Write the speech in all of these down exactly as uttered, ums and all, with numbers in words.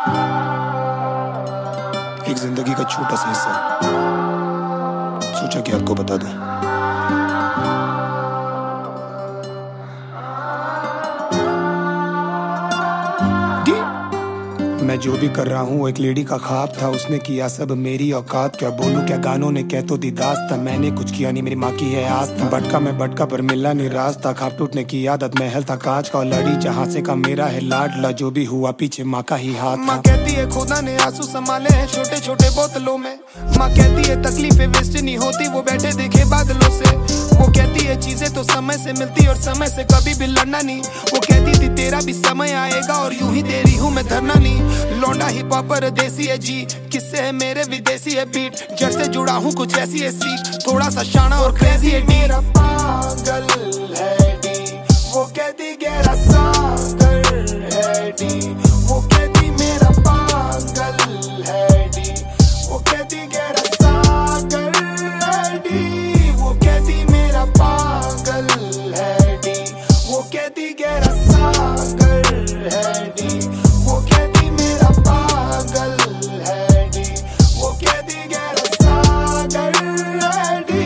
एक जिंदगी का छोटा सा हिस्सा, सोचा कि आपको बता दूं। मैं जो भी कर रहा हूँ वो एक लेडी का ख्वाब था, उसने किया सब मेरी औकात। क्या बोलूं क्या गानों ने कह तो दी दास्तां, मैंने कुछ किया नहीं मेरी माँ की है आस्था। भटका मैं भटका पर मिला नहीं रास्ता, ख्वाब टूटने की आदत महल था कांच का, लड़ी जहाँ से का मेरा है लाडला। जो भी हुआ पीछे माँ का ही हाथ। माँ कहती है खुदा ने आंसू संभाले हैं छोटे छोटे बोतलों में। माँ कहती है तकलीफें वेस्ट नहीं होती वो बैठे देखे बादलों से। वो कहती है चीजें तो समय से मिलती और समय से कभी भी लड़ना नहीं। वो कहती थी तेरा भी समय आएगा और यूं ही दे रही हूँ मैं धरना नहीं। लौंडा हिप हॉपर देसी है जी, किससे है मेरे विदेशी है बीट। जड़ से जुड़ा हूँ कुछ ऐसी है सीख, थोड़ा सा शाना और क्रेजी है। मेरा पागल है डी, वो कहती गहरा सागर है डी। वो कहती मेरा पागल है डी, वो कहती गहरा सागर है डी। वो कहती मेरा पागल है डी, वो कहती गहरा सागर है डी। वो कहती मेरा पागल है डी, वो कहती गहरा सागर है डी।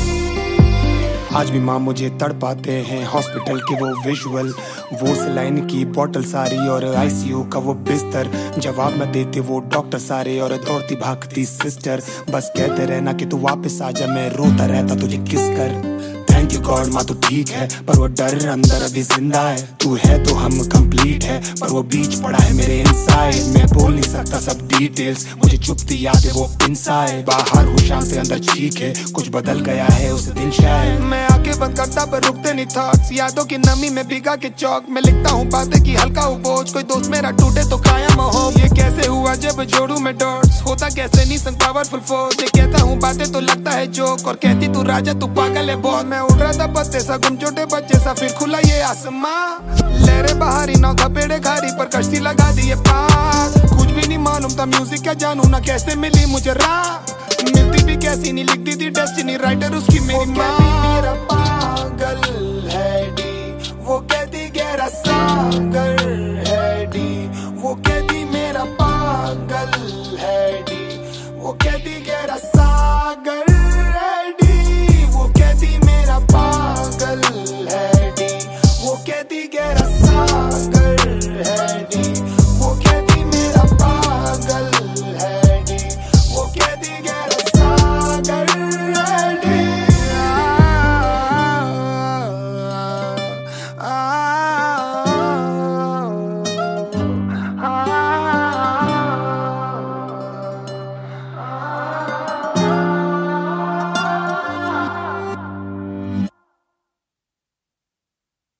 आज भी माँ मुझे तड़पाते हैं हॉस्पिटल के वो विजुअल, वो सलाइन की बोतल सारी और आईसीयू का वो बिस्तर। जवाब न देते वो डॉक्टर सारे और दौड़ती भागती सिस्टर। बस कहते रहना कि तू वापस आ जा, मैं रोता रहता तुझे किस कर। थैंक यू गॉड माँ तू ठीक है, पर वो डर अंदर अभी जिंदा है। तू है तो हम कंप्लीट है, पर वो बीच पड़ा है मेरे इनसाइड। मैं बोल नहीं सकता सब डिटेल्स, मुझे चुपती याद है वो इनसाइड। बाहर हूँ शाम से अंदर चीख है, कुछ बदल गया है उस दिन शायद। मैं आंखें बंद करता पर रुकते नहीं थॉट्स, यादों की नमी में भिगा के चौक। मैं लिखता हूँ बातें की हल्का हो बोझ, कोई दोस्त मेरा टूटे तो कायम हो। ये कैसे हुआ जब जोड़ू में डॉट्स, होता कैसे नहीं संग पावरफुल फोर्स। ये कहता हूँ बातें तो लगता है जोक, और कहती तू राजा तू पागल है बहुत। मैं उड़ रहा था पत्ते सा गुम छोटे बच्चे सा, फिर खुला ये आसमां। लहरे बाहरी नौका पेड़े खारी पर कश्ती लगा दी ये पार। कुछ भी नहीं मालूम था म्यूजिक क्या जानू ना कैसे मिली मुझे राह। मिलती भी कैसी नहीं लिखती थी डेस्टिनी, राइटर उसकी मेरी माँ। मेरा पागल है डी, वो कहती गहरा सागर